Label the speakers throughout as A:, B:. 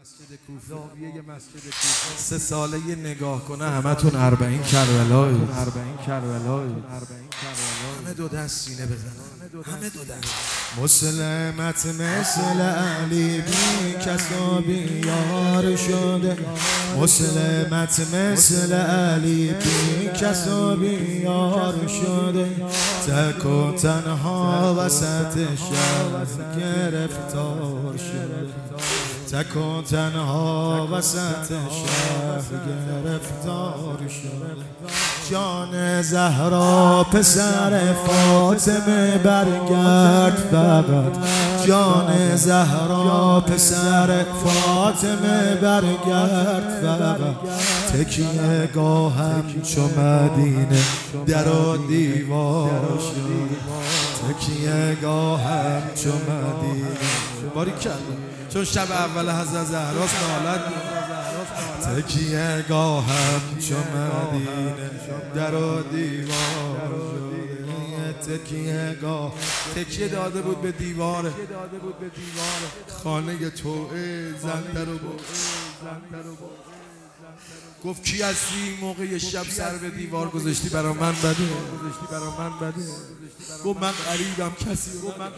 A: زاویه مسجد کوفه 3 ساله نگاه کنه همتون 40 کربلای همه دو دست سینه بزنن، همه دو دست. مسلمت مثل علی بی کسا بیار شده، مسلمت مثل علی بی کسا بیار شده، تک و تنها وسط شهر گرفتار شده، تک و تنها وسط شهر گرفتار شده. جان زهرا پسر فاطمه برگرد فقط، جان زهرا پسر فاطمه برگرد فقط. تکیه گاهم چو مدینه در و دیوار شد، تکیه گاهم چو مدینه. باریکلا، چون شب اول حضرت زهراست نالت. تکیه گاهم چو مدینه در و دیوار شده، تکیه گاه تکیه داده بود به دیوار خانه توعه زنده رو بود. گفت کی هستی؟ موقع شب سر به دیوار گذاشتی برا من بده. گفت من غریبم، کسی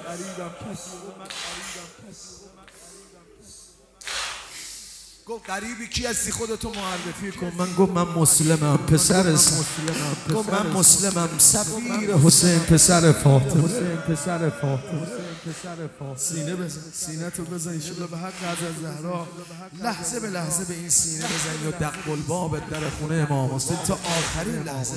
A: گفت غریبی کی هستی؟ خودتو معرفی کن. من گفت من مسلمم، پسر گفت من مسلمم، سفیر حسین پسر فاطمه. سینه بزن، سینه تو بزن انشالله به حق حضرت زهرا. لحظه به لحظه به این سینه بزن یا دق الباب در خونه امام حسین تا آخرین لحظه.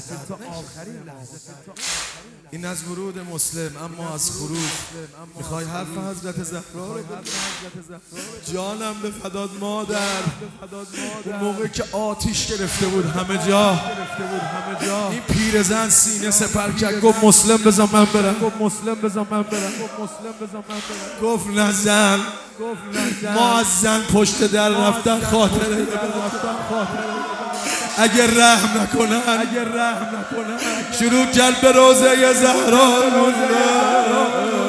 A: این از ورود مسلم، اما از خروج میخوای حرف حضرت زهرا رو جانم به فداد مادر. اون موقع که آتیش گرفته بود همه جا، این پیرزن سینه سپر کرد، گفت مسلم بزن من برم. گفت نزن، مؤذن پشت در رفتن خاطره اگر رحم نکنن. شروع کرد به روضه زهرا